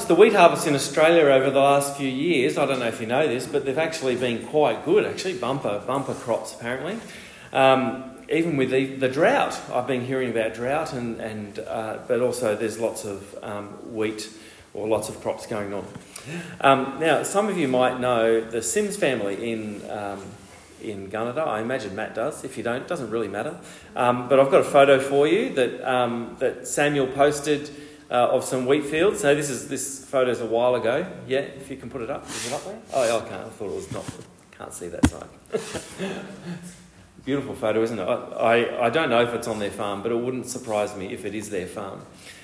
the wheat harvest in Australia over the last few years, I don't know if you know this, but they've actually been quite good, actually, bumper crops apparently. Even with the drought, I've been hearing about drought, but also there's lots of wheat or lots of crops going on. Now, some of you might know the Sims family in Gunnedah. I imagine Matt does. If you don't, it doesn't really matter. But I've got a photo for you that Samuel posted of some wheat fields. So this photo's a while ago. Yeah, if you can put it up. Is it up there? Oh, I can't. I thought it was not. Can't see that side. Beautiful photo, isn't it? I don't know if it's on their farm, but it wouldn't surprise me if it is their farm.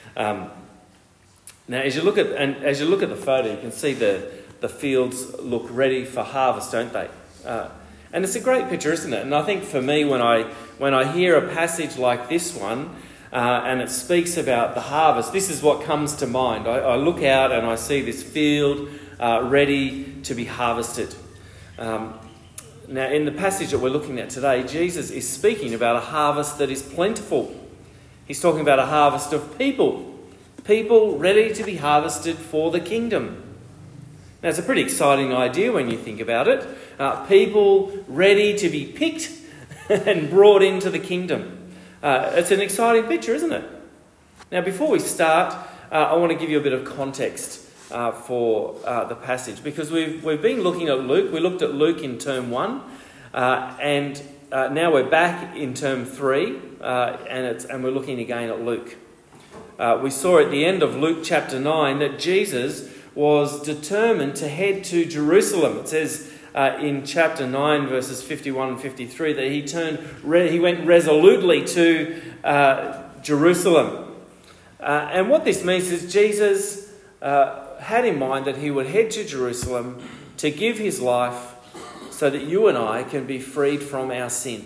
Now, as you look at the photo, you can see the fields look ready for harvest, don't they? And it's a great picture, isn't it? And I think for me, when I hear a passage like this one, and it speaks about the harvest, this is what comes to mind. I look out and I see this field ready to be harvested. Now, in the passage that we're looking at today, Jesus is speaking about a harvest that is plentiful. He's talking about a harvest of people ready to be harvested for the kingdom. Now, it's a pretty exciting idea when you think about it. People ready to be picked and brought into the kingdom. It's an exciting picture, isn't it? Now, before we start, I want to give you a bit of context for the passage, because we've been looking at Luke. We looked at Luke in term 1, and now we're back in term 3, and we're looking again at Luke. We saw at the end of Luke chapter 9 that Jesus was determined to head to Jerusalem. It says in chapter 9 verses 51 and 53 that he went resolutely to Jerusalem. And what this means is Jesus had in mind that he would head to Jerusalem to give his life so that you and I can be freed from our sin.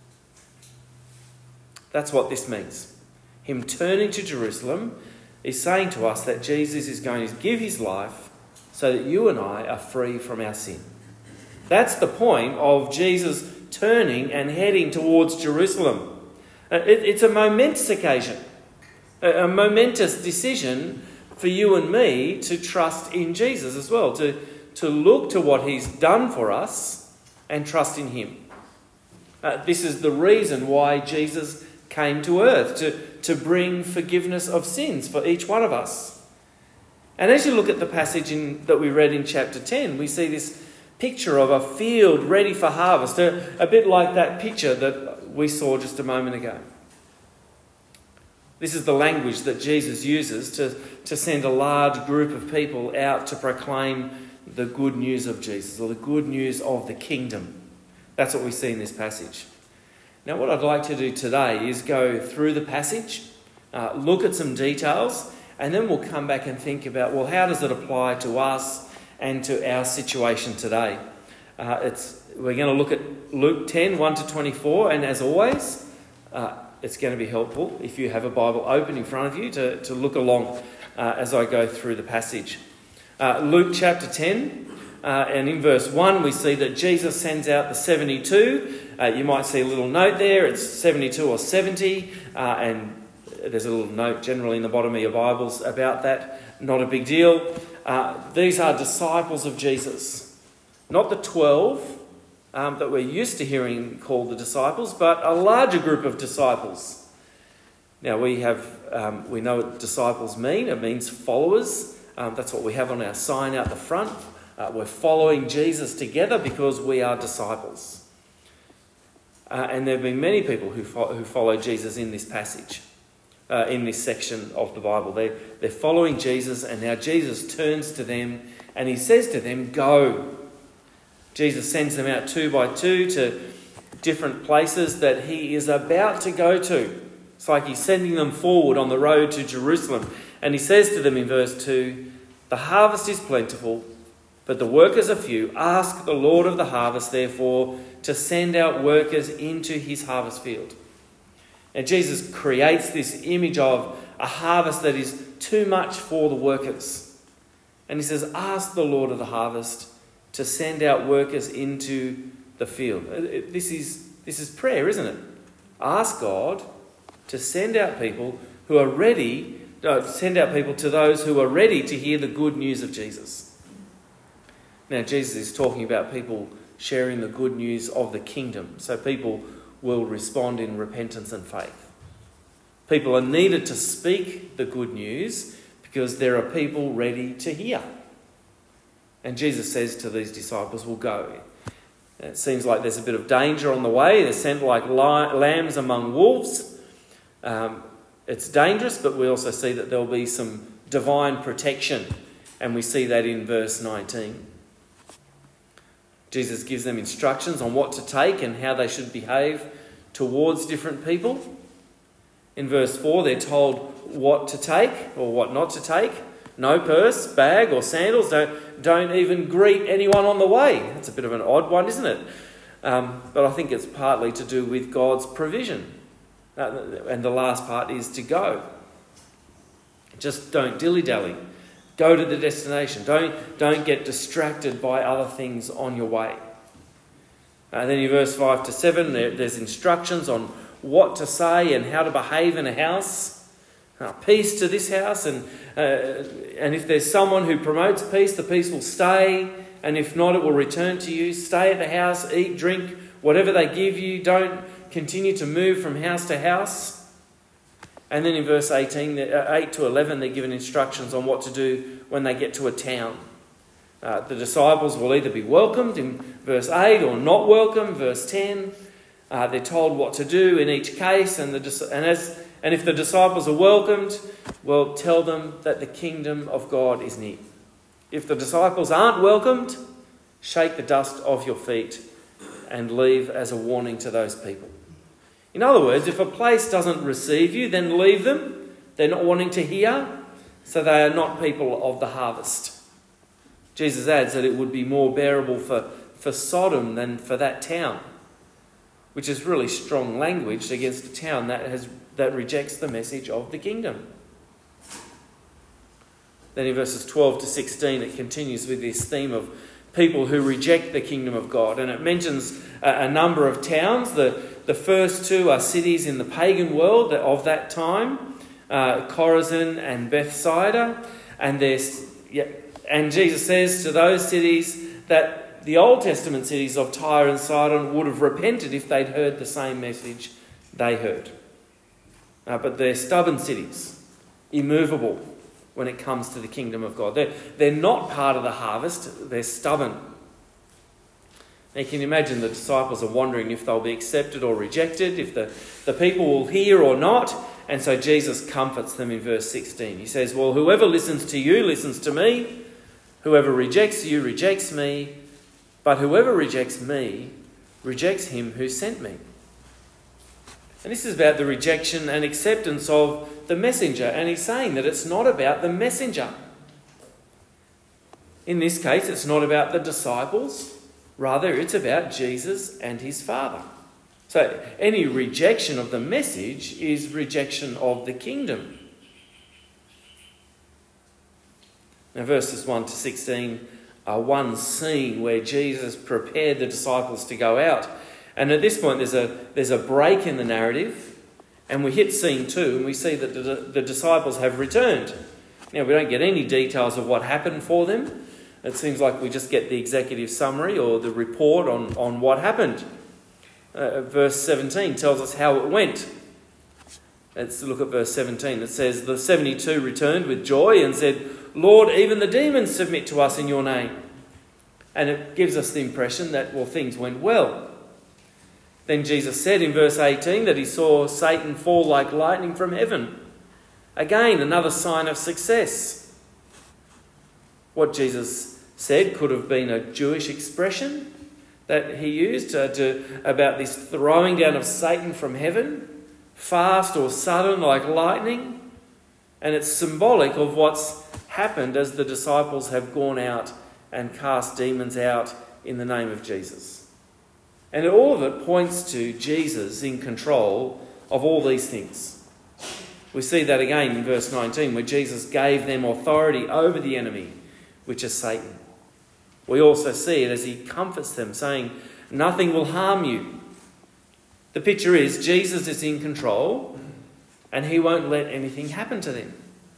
That's what this means. Him turning to Jerusalem is saying to us that Jesus is going to give his life so that you and I are free from our sin. That's the point of Jesus turning and heading towards Jerusalem. It's a momentous occasion, a momentous decision for you and me to trust in Jesus as well, to look to what he's done for us and trust in him. This is the reason why Jesus came to earth, to bring forgiveness of sins for each one of us. And as you look at the passage that we read in chapter 10, we see this picture of a field ready for harvest, a bit like that picture that we saw just a moment ago. This is the language that Jesus uses to send a large group of people out to proclaim the good news of Jesus, or the good news of the kingdom. That's what we see in this passage. Now, what I'd like to do today is go through the passage, look at some details, and then we'll come back and think about, well, how does it apply to us and to our situation today? We're going to look at Luke 10, 1 to 24, and as always, it's going to be helpful if you have a Bible open in front of you to look along as I go through the passage. Luke chapter 10, and in verse 1 we see that Jesus sends out the 72. You might see a little note there, it's 72 or 70, and there's a little note generally in the bottom of your Bibles about that. Not a big deal. These are disciples of Jesus, not the 12 that we're used to hearing called the disciples, but a larger group of disciples. Now we know what disciples mean. It means followers. That's what we have on our sign out the front. We're following Jesus together because we are disciples. And there have been many people who follow Jesus in this passage, in this section of the Bible. They're following Jesus, and now Jesus turns to them and he says to them, go. Jesus sends them out 2 by 2 to different places that he is about to go to. It's like he's sending them forward on the road to Jerusalem. And he says to them in verse 2, the harvest is plentiful, but the workers are few. Ask the Lord of the harvest, therefore, to send out workers into his harvest field. And Jesus creates this image of a harvest that is too much for the workers. And he says, ask the Lord of the harvest to send out workers into the field. This is prayer, isn't it? Ask God to send out people who are ready send out people to those who are ready to hear the good news of Jesus. Now, Jesus is talking about people sharing the good news of the kingdom, so people will respond in repentance and faith. People are needed to speak the good news because there are people ready to hear. And Jesus says to these disciples, "We'll go." It seems like there's a bit of danger on the way. They're sent like lambs among wolves. It's dangerous, but we also see that there'll be some divine protection. And we see that in verse 19. Jesus gives them instructions on what to take and how they should behave towards different people. In verse 4, they're told what to take or what not to take. No purse, bag or sandals. Don't even greet anyone on the way. That's a bit of an odd one, isn't it? But I think it's partly to do with God's provision. And the last part is to go. Just don't dilly-dally. Go to the destination. Don't get distracted by other things on your way. Then in verse 5 to 7, there's instructions on what to say and how to behave in a house. Peace to this house, and if there's someone who promotes peace, the peace will stay, and if not, it will return to you. Stay at the house, eat, drink, whatever they give you. Don't continue to move from house to house. And then in verse 18, 8 to 11, they're given instructions on what to do when they get to a town. The disciples will either be welcomed in verse 8 or not welcome, verse 10. They're told what to do in each case, and if the disciples are welcomed, well, tell them that the kingdom of God is near. If the disciples aren't welcomed, shake the dust off your feet and leave as a warning to those people. In other words, if a place doesn't receive you, then leave them. They're not wanting to hear, so they are not people of the harvest. Jesus adds that it would be more bearable for Sodom than for that town, which is really strong language against a town that rejects the message of the kingdom. Then in verses 12 to 16, it continues with this theme of people who reject the kingdom of God. And it mentions a number of towns. The first two are cities in the pagan world of that time, Chorazin and Bethsaida. And Jesus says to those cities that the Old Testament cities of Tyre and Sidon would have repented if they'd heard the same message they heard. But they're stubborn cities, immovable when it comes to the kingdom of God. They're not part of the harvest, they're stubborn. Now you can imagine the disciples are wondering if they'll be accepted or rejected, if the people will hear or not. And so Jesus comforts them in verse 16. He says, "Well, whoever listens to you listens to me. Whoever rejects you rejects me. But whoever rejects me rejects him who sent me." And this is about the rejection and acceptance of the messenger. And he's saying that it's not about the messenger. In this case, it's not about the disciples. Rather, it's about Jesus and his Father. So any rejection of the message is rejection of the kingdom. Now, verses 1 to 16 are one scene where Jesus prepared the disciples to go out. And at this point, there's a break in the narrative, and we hit scene 2, and we see that the disciples have returned. Now, we don't get any details of what happened for them. It seems like we just get the executive summary or the report on what happened. Verse 17 tells us how it went. Let's look at verse 17. It says, "The 72 returned with joy and said, 'Lord, even the demons submit to us in your name.'" And it gives us the impression that, well, things went well. Then Jesus said in verse 18 that he saw Satan fall like lightning from heaven. Again, another sign of success. What Jesus said could have been a Jewish expression that he used about this throwing down of Satan from heaven, fast or sudden like lightning. And it's symbolic of what's happened as the disciples have gone out and cast demons out in the name of Jesus. And all of it points to Jesus in control of all these things. We see that again in verse 19, where Jesus gave them authority over the enemy, which is Satan. We also see it as he comforts them, saying, "Nothing will harm you." The picture is Jesus is in control and he won't let anything happen to them.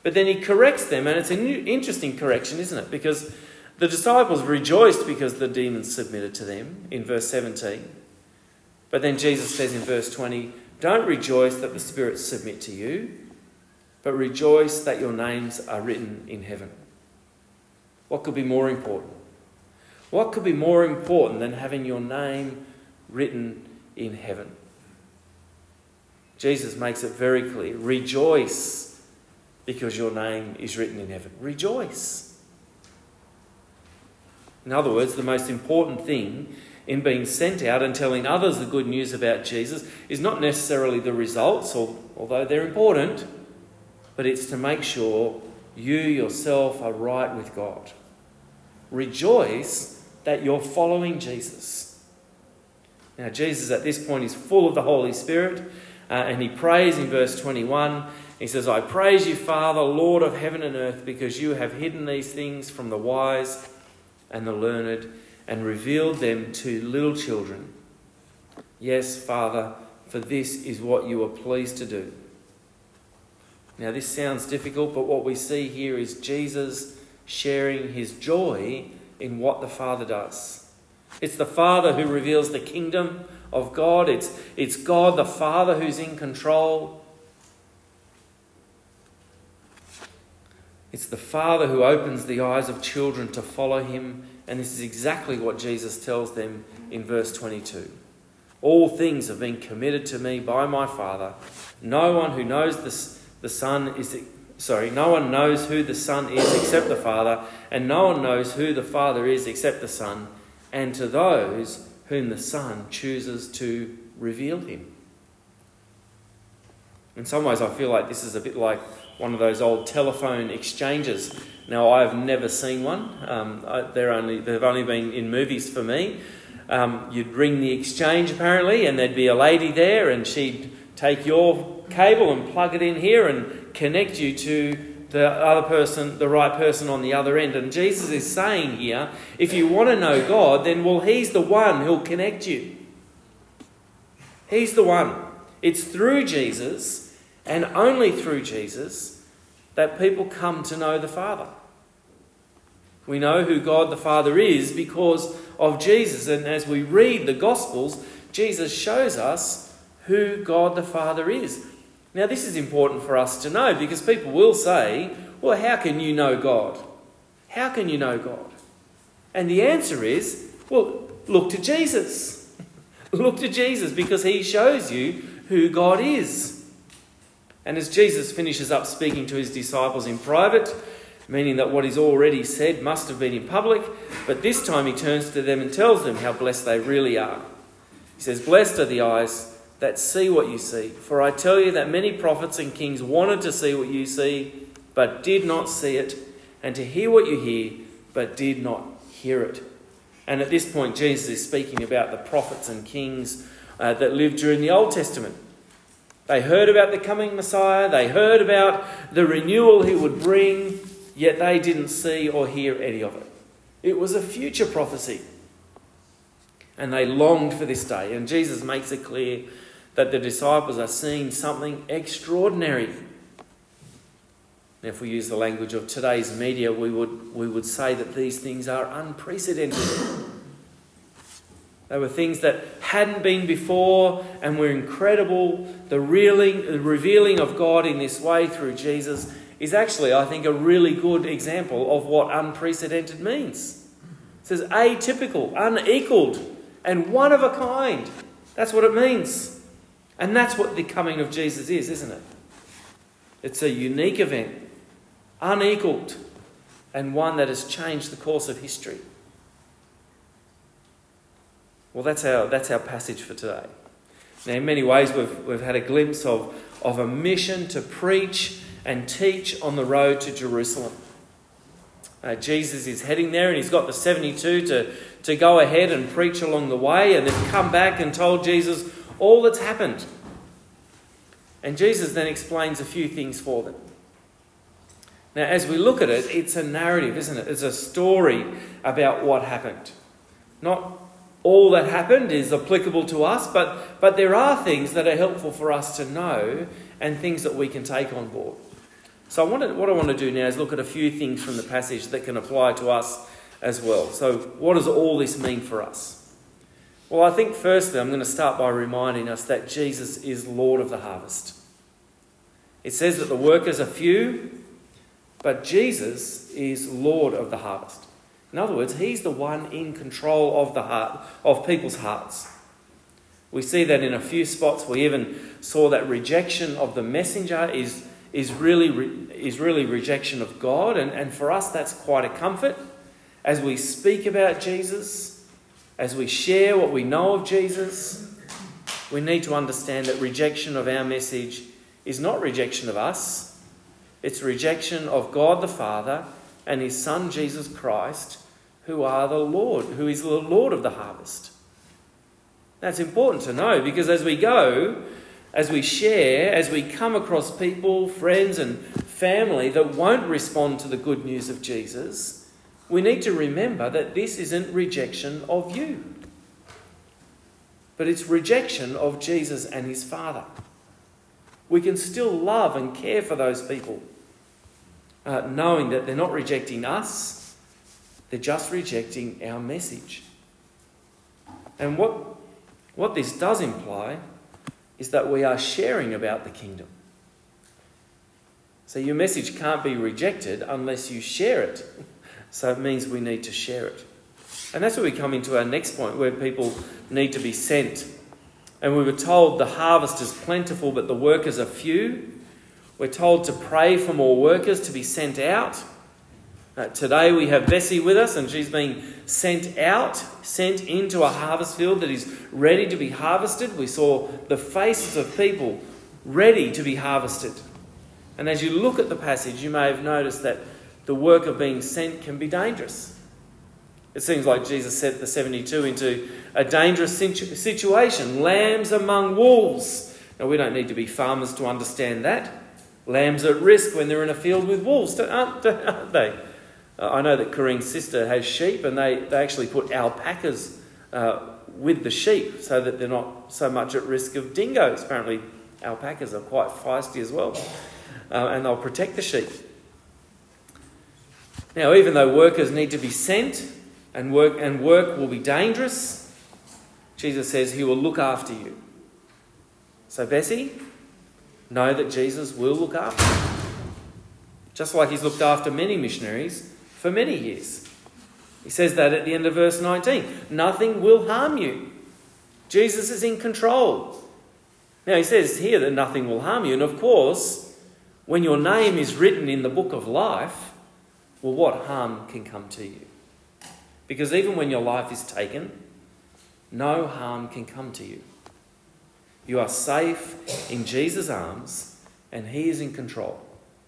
But then he corrects them, and it's an interesting correction, isn't it? Because the disciples rejoiced because the demons submitted to them in verse 17. But then Jesus says in verse 20, don't rejoice that the spirits submit to you, but rejoice that your names are written in heaven. What could be more important? What could be more important than having your name written in heaven? Jesus makes it very clear. Rejoice because your name is written in heaven. Rejoice. In other words, the most important thing in being sent out and telling others the good news about Jesus is not necessarily the results, although they're important, but it's to make sure you yourself are right with God. Rejoice that you're following Jesus. Now, Jesus at this point is full of the Holy Spirit, and he prays in verse 21. He says, I praise you, Father, Lord of heaven and earth, because you have hidden these things from the wise and the learned and revealed them to little children. Yes, Father, for this is what you are pleased to do. Now, this sounds difficult, but what we see here is Jesus sharing his joy in what the Father does. It's the Father who reveals the kingdom of God. It's God the Father who's in control. It's the Father who opens the eyes of children to follow him. And this is exactly what Jesus tells them in verse 22. All things have been committed to me by my Father. No one knows who the Son is except the Father, and no one knows who the Father is except the Son, and to those whom the Son chooses to reveal him. In some ways, I feel like this is a bit like one of those old telephone exchanges. Now, I've never seen one. They've only been in movies for me. You'd ring the exchange, apparently, and there'd be a lady there, and she'd take your cable and plug it in here and connect you to the other person, the right person on the other end. And Jesus is saying here, if you want to know God, then, well, he's the one who'll connect you. He's the one. It's through Jesus, and only through Jesus, that people come to know the Father. We know who God the Father is because of Jesus. And as we read the Gospels, Jesus shows us who God the Father is. Now, this is important for us to know because people will say, well, how can you know God? How can you know God? And the answer is, well, look to Jesus. Look to Jesus because he shows you who God is. And as Jesus finishes up speaking to his disciples in private, meaning that what he's already said must have been in public, but this time he turns to them and tells them how blessed they really are. He says, blessed are the eyes that see what you see. For I tell you that many prophets and kings wanted to see what you see, but did not see it, and to hear what you hear, but did not hear it. And at this point, Jesus is speaking about the prophets and kings that lived during the Old Testament. They heard about the coming Messiah. They heard about the renewal he would bring, yet they didn't see or hear any of it. It was a future prophecy. And they longed for this day. And Jesus makes it clear that the disciples are seeing something extraordinary. Now, if we use the language of today's media, we would say that these things are unprecedented. They were things that hadn't been before and were incredible. The revealing of God in this way through Jesus is actually, I think, a really good example of what unprecedented means. It says atypical, unequalled, and one of a kind. That's what it means. And that's what the coming of Jesus is, isn't it? It's a unique event, unequalled, and one that has changed the course of history. Well, that's our passage for today. Now, in many ways, we've had a glimpse of a mission to preach and teach on the road to Jerusalem. Jesus is heading there, and he's got the 72 to go ahead and preach along the way, and they've come back and told Jesus all that's happened. And Jesus then explains a few things for them. Now, as we look at it, it's a narrative, isn't it? It's a story about what happened. Not all that happened is applicable to us, but there are things that are helpful for us to know and things that we can take on board. So what I want to do now is look at a few things from the passage that can apply to us as well. So what does all this mean for us? Well, I think firstly I'm going to start by reminding us that Jesus is Lord of the harvest. It says that the workers are few, but Jesus is Lord of the harvest. In other words, he's the one in control of the heart of people's hearts. We see that in a few spots. We even saw that rejection of the messenger is really rejection of God. And for us, that's quite a comfort. As we speak about Jesus, as we share what we know of Jesus, we need to understand that rejection of our message is not rejection of us. It's rejection of God the Father and his Son Jesus Christ, who is the Lord of the harvest. That's important to know, because as we go, as we share, as we come across people, friends and family that won't respond to the good news of Jesus, we need to remember that this isn't rejection of you, but it's rejection of Jesus and his Father. We can still love and care for those people, knowing that they're not rejecting us, they're just rejecting our message. And what this does imply is that we are sharing about the kingdom. So your message can't be rejected unless you share it. So it means we need to share it. And that's where we come into our next point, where people need to be sent. And we were told the harvest is plentiful, but the workers are few. We're told to pray for more workers to be sent out. Today we have Bessie with us, and she's being sent into a harvest field that is ready to be harvested. We saw the faces of people ready to be harvested. And as you look at the passage, you may have noticed that the work of being sent can be dangerous. It seems like Jesus sent the 72 into a dangerous situation. Lambs among wolves. Now, we don't need to be farmers to understand that. Lambs are at risk when they're in a field with wolves, aren't they? I know that Corinne's sister has sheep, and they actually put alpacas with the sheep so that they're not so much at risk of dingoes. Apparently alpacas are quite feisty as well, and they'll protect the sheep. Now, even though workers need to be sent and work will be dangerous, Jesus says he will look after you. So Bessie, know that Jesus will look after you. Just like he's looked after many missionaries for many years. He says that at the end of verse 19. Nothing will harm you. Jesus is in control. Now he says here that nothing will harm you. And of course, when your name is written in the book of life, well, what harm can come to you? Because even when your life is taken, no harm can come to you. You are safe in Jesus' arms, and he is in control.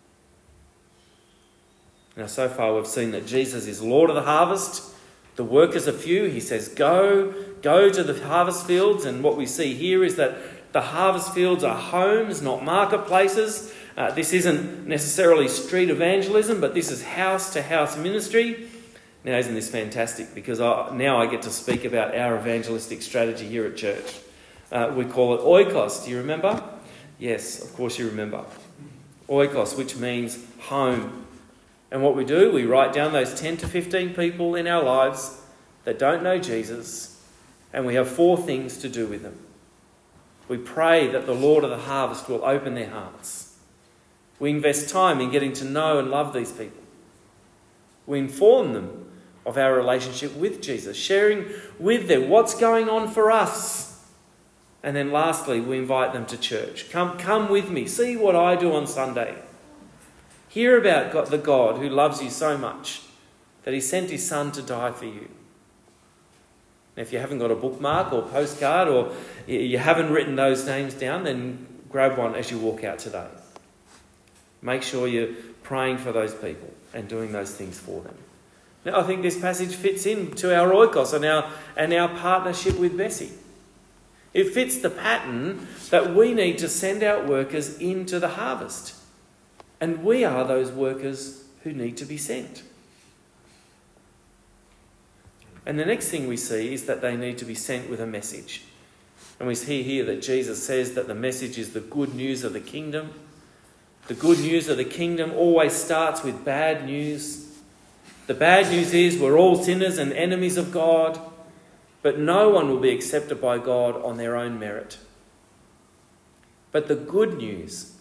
Now, so far we've seen that Jesus is Lord of the harvest. The workers are few. He says, go to the harvest fields. And what we see here is that the harvest fields are homes, not marketplaces. This isn't necessarily street evangelism, but this is house-to-house ministry. Now, isn't this fantastic? Because now I get to speak about our evangelistic strategy here at church. We call it oikos. Do you remember? Yes, of course you remember. Oikos, which means home. And what we do, we write down those 10 to 15 people in our lives that don't know Jesus, and we have 4 things to do with them. We pray that the Lord of the harvest will open their hearts. We invest time in getting to know and love these people. We inform them of our relationship with Jesus, sharing with them what's going on for us. And then lastly, we invite them to church. Come with me. See what I do on Sunday. Hear about the God who loves you so much that he sent his Son to die for you. And if you haven't got a bookmark or postcard, or you haven't written those names down, then grab one as you walk out today. Make sure you're praying for those people and doing those things for them. Now, I think this passage fits into our oikos and our partnership with Bessie. It fits the pattern that we need to send out workers into the harvest. And we are those workers who need to be sent. And the next thing we see is that they need to be sent with a message. And we see here that Jesus says that the message is the good news of the kingdom. The good news of the kingdom always starts with bad news. The bad news is we're all sinners and enemies of God, but no one will be accepted by God on their own merit. But the good news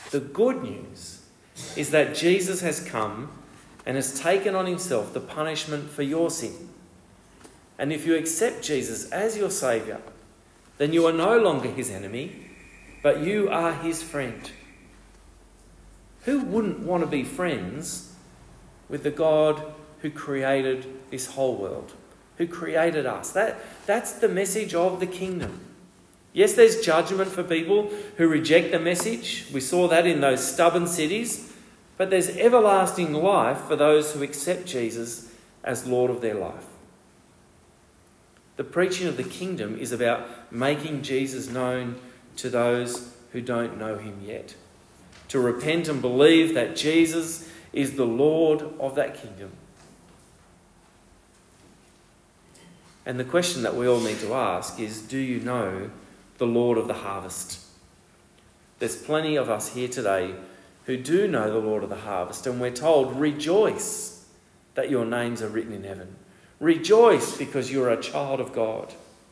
is that Jesus has come and has taken on himself the punishment for your sin. And if you accept Jesus as your Saviour, then you are no longer his enemy, but you are his friend. Who wouldn't want to be friends with the God who created this whole world, who created us? That's the message of the kingdom. Yes, there's judgment for people who reject the message. We saw that in those stubborn cities. But there's everlasting life for those who accept Jesus as Lord of their life. The preaching of the kingdom is about making Jesus known to those who don't know him yet. To repent and believe that Jesus is the Lord of that kingdom. And the question that we all need to ask is, do you know the Lord of the harvest? There's plenty of us here today who do know the Lord of the harvest, and we're told, rejoice that your names are written in heaven. Rejoice because you're a child of God.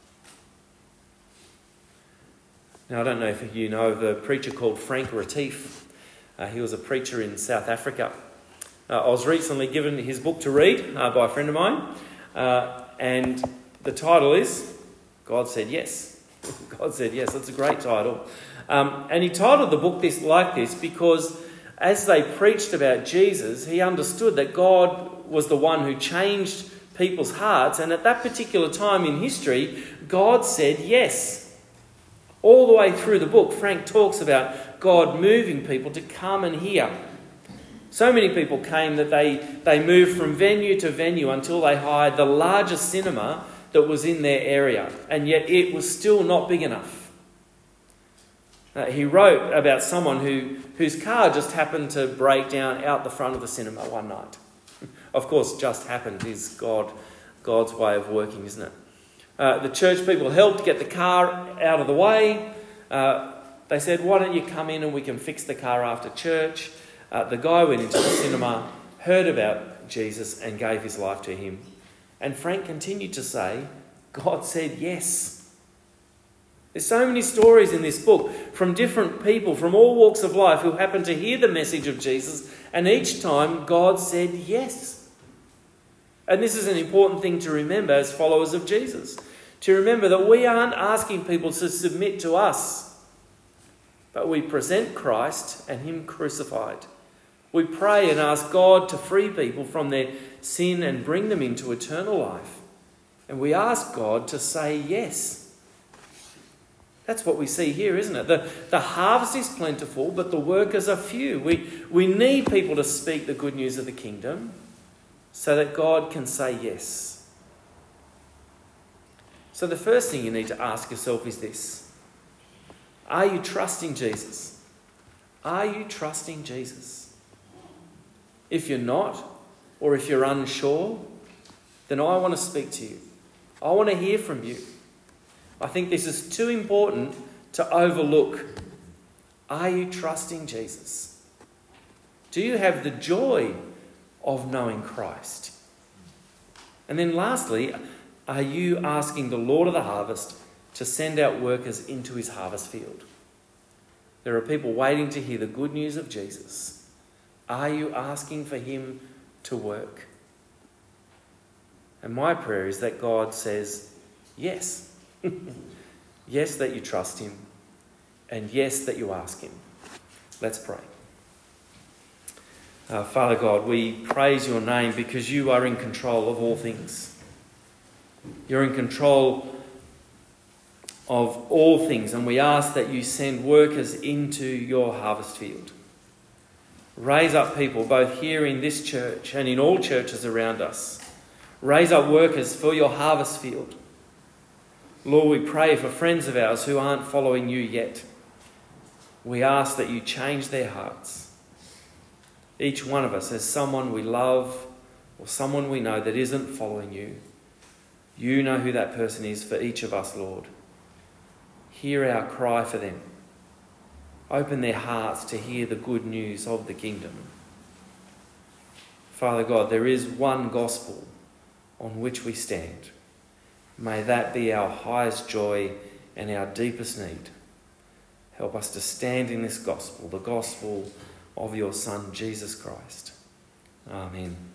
Now, I don't know if you know of a preacher called Frank Retief. He was a preacher in South Africa. I was recently given his book to read by a friend of mine, and the title is God Said Yes. God Said Yes. That's a great title. And he titled the book like this because as they preached about Jesus, he understood that God was the one who changed people's hearts, and at that particular time in history, God said yes. All the way through the book, Frank talks about God moving people to come and hear. So many people came that they moved from venue to venue until they hired the largest cinema that was in their area, and yet it was still not big enough. He wrote about someone whose car just happened to break down out the front of the cinema one night. Of course, just happened is God's way of working, isn't it? The church people helped get the car out of the way. They said, why don't you come in and we can fix the car after church? The guy went into the cinema, heard about Jesus and gave his life to him. And Frank continued to say, God said yes. There's so many stories in this book from different people from all walks of life who happened to hear the message of Jesus, and each time God said yes. And this is an important thing to remember as followers of Jesus. To remember that we aren't asking people to submit to us, but we present Christ and him crucified. We pray and ask God to free people from their sin and bring them into eternal life. And we ask God to say yes. That's what we see here, isn't it? The harvest is plentiful, but the workers are few. We need people to speak the good news of the kingdom so that God can say yes. So the first thing you need to ask yourself is this. Are you trusting Jesus? Are you trusting Jesus? If you're not, or if you're unsure, then I want to speak to you. I want to hear from you. I think this is too important to overlook. Are you trusting Jesus? Do you have the joy of knowing Christ? And then lastly, are you asking the Lord of the harvest to send out workers into his harvest field? There are people waiting to hear the good news of Jesus. Are you asking for him to work? And my prayer is that God says yes. Yes, that you trust him, and yes, that you ask him. Let's pray. Father God, we praise your name because you are in control of all things. You're in control of all things, and we ask that you send workers into your harvest field. Raise up people both here in this church and in all churches around us. Raise up workers for your harvest field. Lord, we pray for friends of ours who aren't following you yet. We ask that you change their hearts. Each one of us has someone we love or someone we know that isn't following you. You know who that person is for each of us, Lord. Hear our cry for them. open their hearts to hear the good news of the kingdom. Father God, there is one gospel on which we stand. May that be our highest joy and our deepest need. Help us to stand in this gospel, the gospel of your Son, Jesus Christ. Amen.